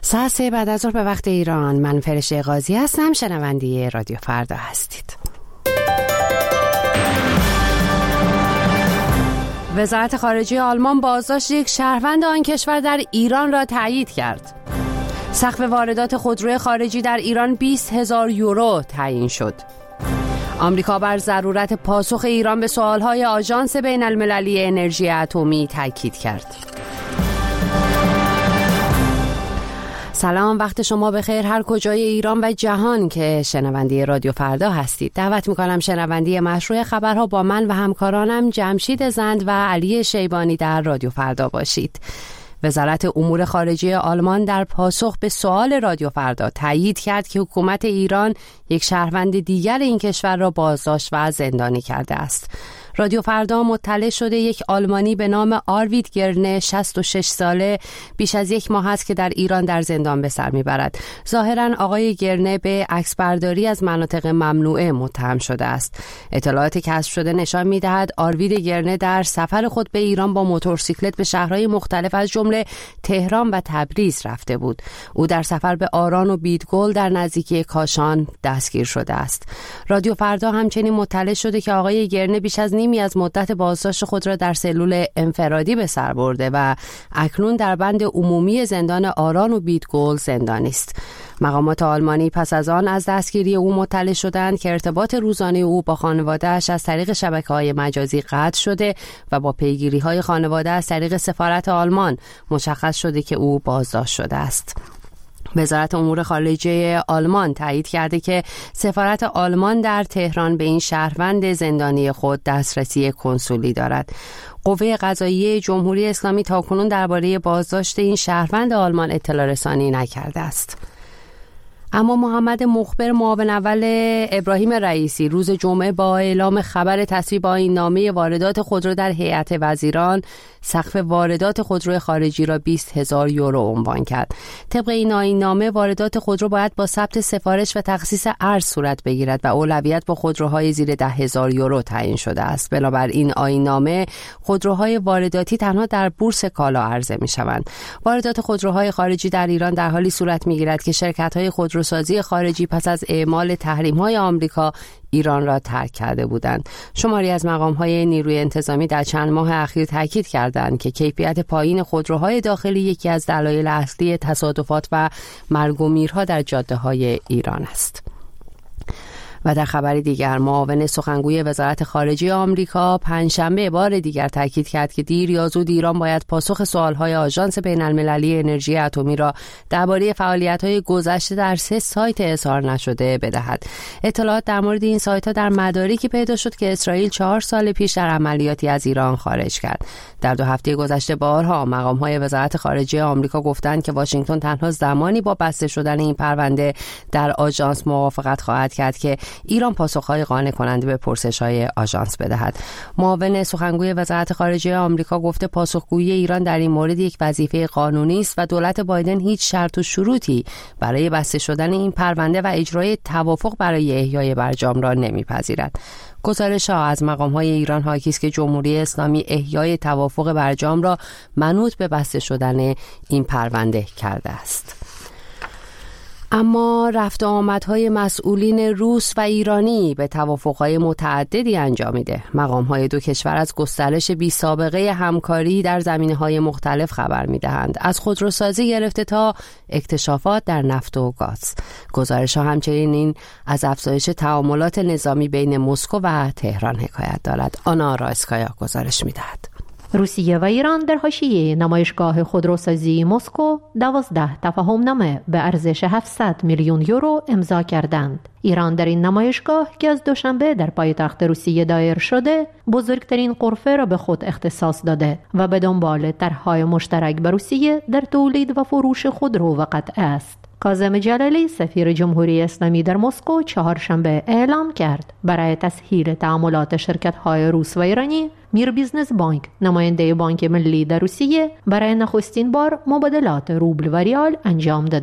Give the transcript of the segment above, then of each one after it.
ساعت 3 بعد از ظهر به وقت ایران. من فرشته قاضی هستم. شنونده رادیو فردا هستید. وزارت خارجه آلمان بازداشت یک شهروند آن کشور در ایران را تایید کرد. سقف واردات خودروی خارجی در ایران 20,000 یورو تعیین شد. آمریکا بر ضرورت پاسخ ایران به سوالهای آژانس بین المللی انرژی اتمی تاکید کرد. سلام، وقت شما بخیر هر کجای ایران و جهان که شنونده رادیو فردا هستید. دعوت میکنم شنونده مشروع خبرها با من و همکارانم جمشید زند و علی شیبانی در رادیو فردا باشید. وزارت امور خارجه آلمان در پاسخ به سوال رادیو فردا تایید کرد که حکومت ایران یک شهروند دیگر این کشور را بازداشت و زندانی کرده است. رادیو فردا مطلع شده یک آلمانی به نام آروید گرنه 66 ساله بیش از یک ماه است که در ایران در زندان به سر میبرد. ظاهرا آقای گرنه به عکسبرداری از مناطق ممنوعه متهم شده است. اطلاعات کسب شده نشان میدهد آروید گرنه در سفر خود به ایران با موتورسیکلت به شهرهای مختلف از جمله تهران و تبریز رفته بود. او در سفر به آران و بیدگل در نزدیکی کاشان دستگیر شده است. رادیو فردا همچنین مطلع شده که آقای گرنه بیش از نیمی از مدت بازداشت خود را در سلول انفرادی به سر برده و اکنون در بند عمومی زندان آران و بیدگل زندانی است. مقامات آلمانی پس از آن از دستگیری او مطلع شدند که ارتباط روزانه او با خانواده‌اش از طریق شبکه‌های مجازی قطع شده و با پیگیری‌های خانواده از طریق سفارت آلمان مشخص شده که او بازداشت شده است. وزارت امور خارجه آلمان تایید کرده که سفارت آلمان در تهران به این شهروند زندانی خود دسترسی کنسولی دارد. قوه قضاییه جمهوری اسلامی تاکنون درباره بازداشت این شهروند آلمان اطلاع رسانی نکرده است. اما محمد مخبر معاون اول ابراهیم رئیسی روز جمعه با اعلام خبر تصویب آیین‌نامه واردات خودرو در هیئت وزیران سقف واردات خودرو خارجی را 20,000 یورو عنوان کرد. طبق این آیین‌نامه واردات خودرو باید با ثبت سفارش و تخصیص ارز صورت بگیرد و اولویت با خودروهای زیر 10,000 یورو تعیین شده است. بنابراین آیین‌نامه خودروهای وارداتی تنها در بورس کالا عرضه می‌شوند. واردات خودروهای خارجی در ایران در حالی صورت می‌گیرد که شرکت‌های خودروسازی خارجی پس از اعمال تحریم‌های آمریکا ایران را ترک کرده بودند. شماری از مقام‌های نیروی انتظامی در چند ماه اخیر تاکید کردند که کیفیت پایین خودروهای داخلی یکی از دلایل اصلی تصادفات و مرگ و میرها در جاده‌های ایران است. و در خبر دیگر معاون سخنگوی وزارت خارجه آمریکا پنجشنبه بار دیگر تاکید کرد که دیر یا زود ایران باید پاسخ سوالهای آژانس بین المللی انرژی اتمی را درباره فعالیت‌های گذشته در 3 سایت اظهار نشده بدهد. اطلاعات در مورد این سایت‌ها در مدارکی پیدا شد که اسرائیل 4 سال پیش در عملیاتی از ایران خارج کرد. در 2 هفته گذشته بارها مقام‌های وزارت خارجه آمریکا گفتند که واشنگتن تنها زمانی با بسته شدن این پرونده در آژانس موافقت خواهد کرد که ایران پاسخ‌های قانع کننده به پرسش‌های آژانس بدهد. معاون سخنگوی وزارت خارجه آمریکا گفته پاسخگویی ایران در این مورد یک وظیفه قانونی است و دولت بایدن هیچ شرط و شروطی برای بسته شدن این پرونده و اجرای توافق برای احیای برجام را نمی‌پذیرد. گزارش‌ها از مقام‌های ایران حاکی است که جمهوری اسلامی احیای توافق برجام را منوط به بسته شدن این پرونده کرده است. اما رفت و آمدهای مسئولین روس و ایرانی به توافقهای متعددی انجامیده. مقامهای 2 کشور از گسترش بی سابقه همکاری در زمینه‌های مختلف خبر می‌دهند، از خودروسازی گرفته تا اکتشافات در نفت و گاز. گزارش‌ها همچنین از افزایش تعاملات نظامی بین مسکو و تهران حکایت دارد. آنا رایسکایا گزارش می‌دهد. روسیه و ایران در حاشیه نمایشگاه خودروسازی مسکو 12 تفاهمنامه به ارزش 700 میلیون یورو امضا کردند. ایران در این نمایشگاه که از دوشنبه در پایتخت روسیه دایر شده، بزرگترین غرفه را به خود اختصاص داده و به دنبال طرح‌های مشترک با روسیه در تولید و فروش خودرو و قطعه است. کاظم جلالی سفیر جمهوری اسلامی در مسکو چهارشنبه اعلام کرد برای تسهیل تعاملات شرکت‌های روس و ایرانی، میر بیزنس بانک، نماینده بانک ملی در روسیه، برای نخستین بار مبادلات روبل و ریال انجام داده.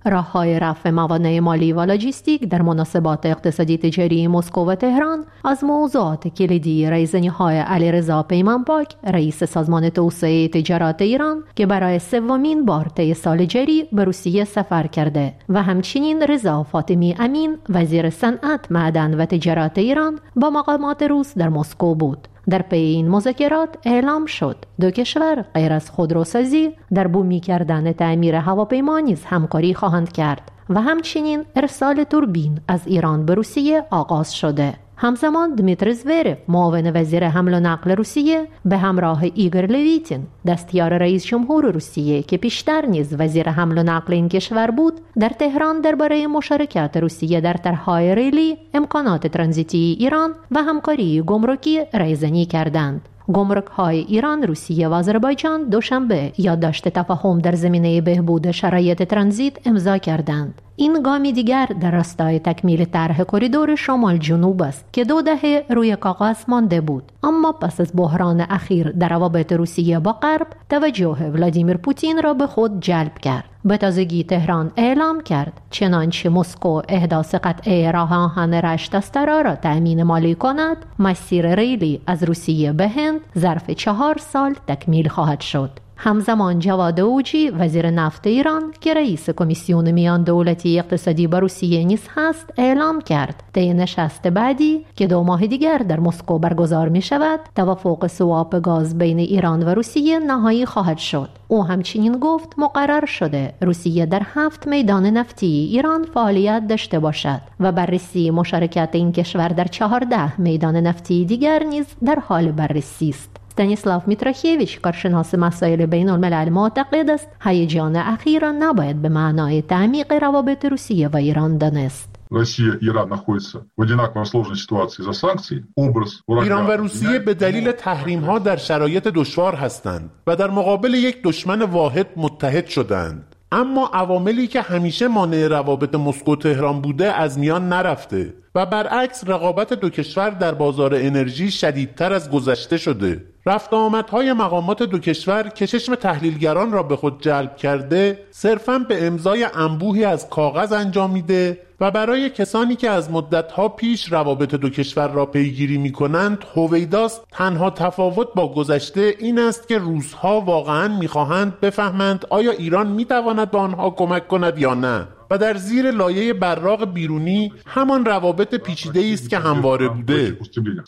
راه‌های رفع موانع مالی و لاجستیک در مناسبات اقتصادی تجاری مسکو و تهران از موضوعات کلیدی ریزنی‌های علیرضا پیمانپاک، رئیس سازمان توسعه تجارت ایران که برای سومین بار طی سال جاری به روسیه سفر کرده و همچنین رضا فاطمی امین، وزیر صنعت، معدن و تجارت ایران با مقامات روس در مسکو بود. در پی این مذاکرات اعلام شد دو کشور غیر از خودروسازی در بومی کردن تعمیر هواپیما نیز همکاری خواهند کرد و همچنین ارسال توربین از ایران به روسیه آغاز شده. همزمان دمیتری زویرف، معاون وزیر حمل و نقل روسیه، به همراه ایگور لویتین، دستیار رئیس جمهور روسیه که پیشتر نیز وزیر حمل و نقل این کشور بود، در تهران درباره مشارکت روسیه در طرح‌های ریلی، امکانات ترانزیتی ایران و همکاری گمرکی ریزنی کردند. گمرک‌های ایران، روسیه و آذربایجان دوشنبه یادداشت تفاهم در زمینه بهبود شرایط ترانزیت امضا کردند. این گامی دیگر در راستای تکمیل طرح کریدور شمال جنوب است که 2 دهه روی کاغذ مانده بود، اما پس از بحران اخیر در روابط روسیه با غرب توجه ولادیمیر پوتین را به خود جلب کرد. به تازگی تهران اعلام کرد چنانچه مسکو احداث قطعه راه آهن رشت استرا را تأمین مالی کند، مسیر ریلی از روسیه به هند ظرف 4 سال تکمیل خواهد شد. همزمان جواد اوجی، وزیر نفت ایران که رئیس کمیسیون میان دولتی اقتصادی با روسیه نیز هست، اعلام کرد طی نشست بعدی که 2 ماه دیگر در مسکو برگزار می شود توافق سواپ گاز بین ایران و روسیه نهایی خواهد شد. او همچنین گفت مقرر شده روسیه در 7 میدان نفتی ایران فعالیت داشته باشد و بررسی مشارکت این کشور در 14 میدان نفتی دیگر نیز در حال بررسی است. استانیسلاف میتراکیویچ، کارشناس مسائل بین الملل، معتقد است هیجان اخیر را نباید به معنای تعمیق روابط روسیه و ایران دانست. Россия и Иран находятся в одинаково сложной ситуации из-за санкций. ایران و روسیه به دلیل تحریم‌ها در شرایط دشوار هستند و در مقابل یک دشمن واحد متحد شدند. اما عواملی که همیشه مانع روابط مسکو تهران بوده از میان نرفته و برعکس رقابت 2 کشور در بازار انرژی شدیدتر از گذشته شده. رفت و آمدهای مقامات 2 کشور که چشم تحلیلگران را به خود جلب کرده صرفاً به امضای انبوهی از کاغذ انجامیده و برای کسانی که از مدتها پیش روابط 2 کشور را پیگیری می کنند هویداست. تنها تفاوت با گذشته این است که روس‌ها واقعاً می خواهند بفهمند آیا ایران می تواند به آنها کمک کند یا نه، و در زیر لایه براق بیرونی همان روابط پیچیده‌ای است که همواره بوده.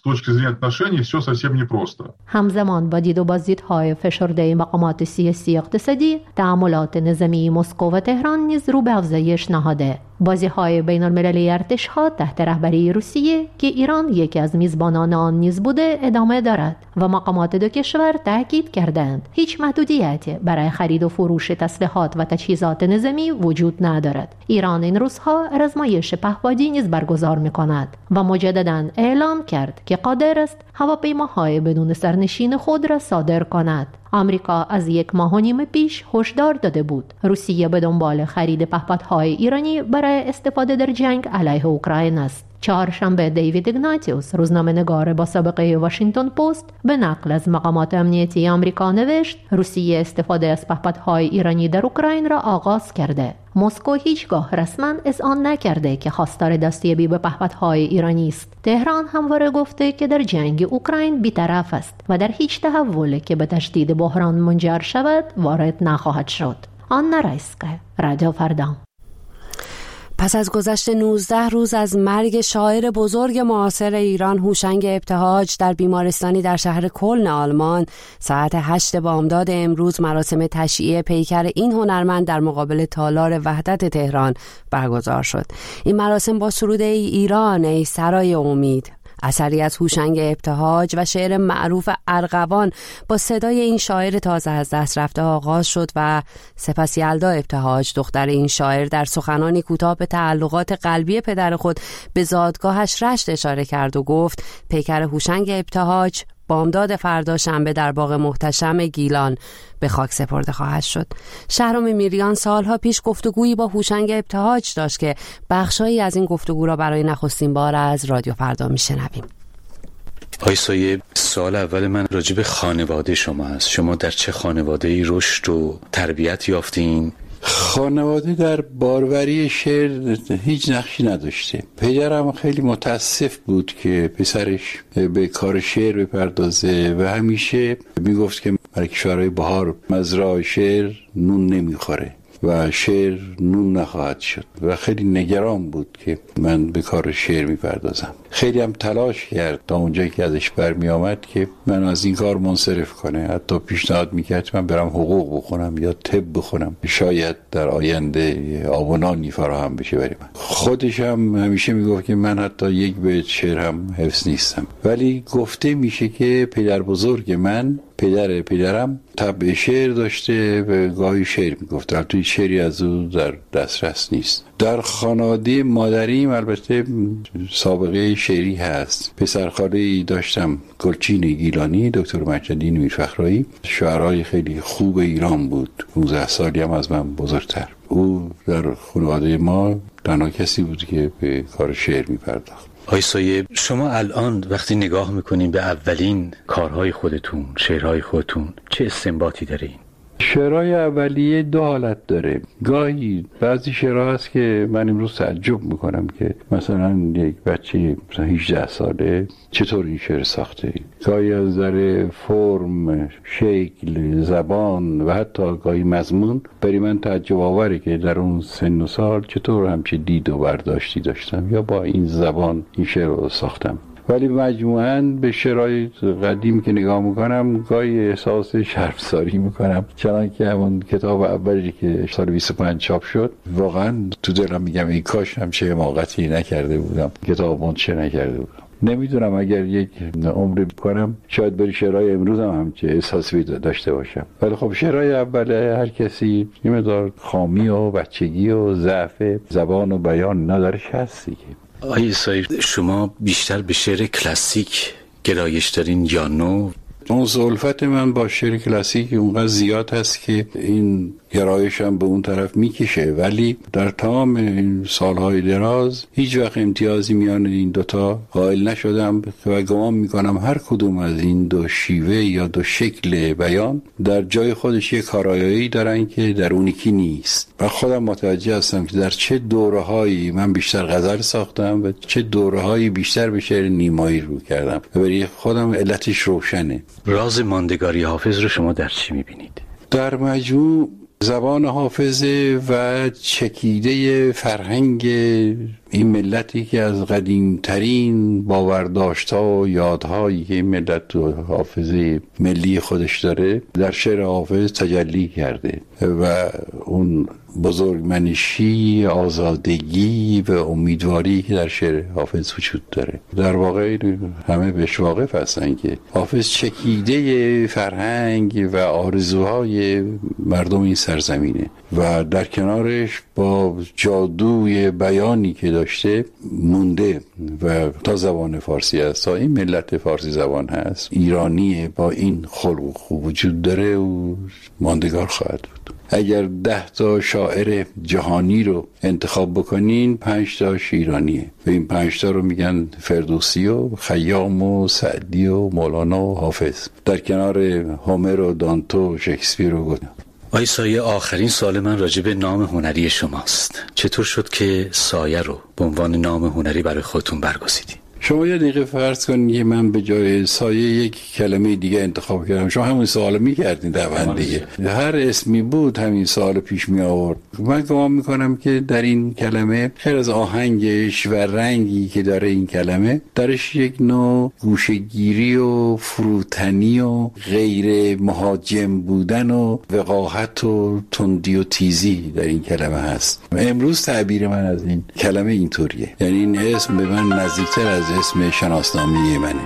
همزمان با دید و بازدیدهای فشرده مقامات سیاسی اقتصادی، تعاملات نظامی مسکو و تهران نیز رو به افزایش نهاده. بازی‌های بین‌المللی ارتش‌ها تحت رهبری روسیه که ایران یکی از میزبانان آن نیز بوده ادامه دارد و مقامات 2 کشور تاکید کردند هیچ محدودیتی برای خرید و فروش تسلیحات و تجهیزات نظامی وجود ندارد. ایران این روزها آزمایش پهپادی نیز برگزار می‌کند و مجدداً اعلام کرد که قادر است هواپیماهای بدون سرنشین خود را صادر کند. آمریکا از 1 ماه و نیم پیش هشدار داده بود روسیه به دنبال خرید پهپادهای ایرانی برای استفاده در جنگ علیه اوکراین است. چهارشنبه دیوید ایگناتیوس، روزنامه‌نگار با سابقه واشنگتن پست، به نقل از مقامات امنیتی آمریکا نوشت روسیه استفاده از پهپادهای ایرانی در اوکراین را آغاز کرده. مسکو هیچگاه رسما اذعان نکرده که خواستار دستیابی به پهپادهای ایرانی است. تهران همواره گفته که در جنگ اوکراین بی‌طرف است و در هیچ تحولی که به تشدید بحران منجر شود وارد نخواهد شد. آنا رایسکا، رادیو فردا. پس از گذشت 19 روز از مرگ شاعر بزرگ معاصر ایران هوشنگ ابتهاج در بیمارستانی در شهر کلن آلمان، ساعت 8 بامداد امروز مراسم تشییع پیکر این هنرمند در مقابل تالار وحدت تهران برگزار شد. این مراسم با سرود ای ایران ای سرای امید، اثری از هوشنگ ابتهاج و شعر معروف ارغوان با صدای این شاعر تازه از دست رفته آغاز شد و سپس یلدا ابتهاج، دختر این شاعر، در سخنانی کوتاه به تعلقات قلبی پدر خود به زادگاهش رشت اشاره کرد و گفت پیکر هوشنگ ابتهاج بامداد فردا شنبه در باغ محتشم گیلان به خاک سپرده خواهد شد. شهرام میریان سالها پیش گفتگویی با هوشنگ ابتهاج داشت که بخشایی از این گفتگو را برای نخستین بار از رادیو فردا میشنویم. آقای سایه، سوال اول من راجع به خانواده شما است. شما در چه خانواده‌ای رشد و تربیت یافتین؟ خانواده در باروری شعر هیچ نقشی نداشته. پدرم خیلی متاسف بود که پسرش به کار شعر بپردازه و همیشه میگفت که برای کشورهای بهار مزرعه شعر نون نمیخوره و شعر نون نخواهد شد و خیلی نگران بود که من به کار شعر میپردازم. خیلی هم تلاش کرد تا اونجایی که ازش برمی آمد که من از این کار منصرف کنه. حتی پیشنهاد میکرد من برم حقوق بخونم یا طب بخونم، شاید در آینده آب و نانی فراهم بشه برای من. خودش هم همیشه میگفت که من حتی یک بیت شعر هم حفظ نیستم. ولی گفته میشه که پدر بزرگ من، پدرم طبع شعر داشته و گاهی شعر میگفت. البته شعری از او در دسترس نیست. در خانواده مادریم البته سابقه شعری هست. پسرخاله‌ای داشتم، گلچین گیلانی، دکتر مجددی میرفخرایی، شاعرای خیلی خوب ایران بود. 15 سالی هم از من بزرگتر. او در خانواده ما تنها کسی بود که به کار شعر میپرداخت. آقای سایه، شما الان وقتی نگاه میکنین به اولین کارهای خودتون، شعرهای خودتون، چه استنباطی دارین؟ شعرهای اولیه دو حالت داره. گاهی بعضی شعرها هست که من امروز تعجب میکنم که مثلا یک بچه 18 ساله چطور این شعر ساخته. گاهی از نظر فرم، شکل، زبان و حتی گاهی مضمون برای من تعجب آوره که در اون سن و سال چطور همچه دید و برداشتی داشتم یا با این زبان این شعر رو ساختم. ولی مجموعاً به شعرهای قدیم که نگاه میکنم گاهی احساس شرمساری میکنم، چنان که همون کتاب اولی که سال 25 چاپ شد واقعا تو دلم میگم ای کاش همچه حماقتی نکرده بودم، کتاب منتشر نکرده بودم. نمیدونم اگر یک عمری بکنم شاید بری شعرهای امروز هم همچه احساسی داشته باشم. ولی خب شعرهای اول هر کسی یه مقدار خامی و بچگی و ضعف زبان و بیان ندارش هستی که. آقای سایر، شما بیشتر به شعر کلاسیک گرایش دارین یا نو؟ اون الفت من با شعر کلاسیک اونقدر زیاد هست که این گرایشم به اون طرف میکشه، ولی در تمام این سالهای دراز هیچ وقت امتیازی میان این دوتا قائل نشدم و گمان میکنم هر کدوم از این دو شیوه یا دو شکل بیان در جای خودش یک کارایی دارن که در اون یکی نیست. و خودم متوجه هستم که در چه دوره‌هایی من بیشتر غزل ساختم و چه دوره‌هایی بیشتر به شعر نیمایی رو کردم و برای خودم علتش روشنه. راز ماندگاری حافظ رو شما در چی میبینید؟ در مجموع زبان حافظ و چکیده فرهنگ این ملتی که از قدیمترین باورداشت‌ها و یادهایی که این ملت تو حافظه ملی خودش داره در شعر حافظ تجلی کرده و اون بزرگمنشی، آزادگی و امیدواری که در شعر حافظ وجود داره. در واقع همه بهش واقف هستن که حافظ چکیده فرهنگ و آرزوهای مردم این سرزمینه و در کنارش با جادوی بیانی که داشته مونده و تا زبان فارسی هست، تا این ملت فارسی زبان هست، ایرانیه، با این خلق و خوب وجود داره و ماندگار خواهد بود. اگر 10 تا شاعر جهانی رو انتخاب بکنین 5 تاش ایرانیه و این 5 تا رو میگن فردوسی و خیام و سعدی و مولانا و حافظ، در کنار هومر و دانتو و شکسپیر و گوته. آقای سایه، آخرین سوال من راجع به نام هنری شماست. چطور شد که سایه رو به عنوان نام هنری برای خودتون برگزیدید؟ شما یه دقیقه فرض کنید که من به جای سایه یک کلمه دیگه انتخاب کردم، شما همون سوال می‌کردین طبعا دیگه. هر اسمی بود همین سوال پیش می آورد. من گمان میکنم که در این کلمه خیر از آهنگش و رنگی که داره این کلمه، درش یک نوع گوشه‌گیری و فروتنی و غیر مهاجم بودن و وقاحت و تندی و تیزی در این کلمه هست. امروز تعبیر من از این کلمه اینطوریه، یعنی این اسم به من نزدیکتر از اسم شناسنامه منه.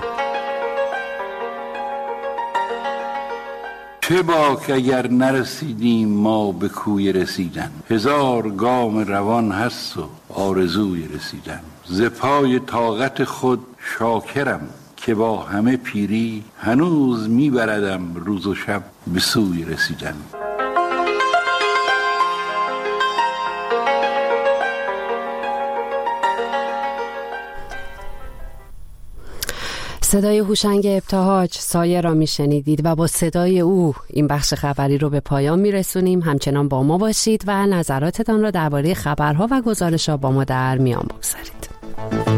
چه باک اگر نرسیدیم ما به کوی رسیدن، 1000 گام روان هست و آرزوی رسیدن. ز پای طاقت خود شاکرم که با همه پیری، هنوز میبردم روز و شب به سوی رسیدن. صدای هوشنگ ابتهاج سایه را میشنیدید و با صدای او این بخش خبری رو به پایان میرسونیم. همچنان با ما باشید و نظراتتان را درباره خبرها و گزارش‌ها با ما در میان بگذارید.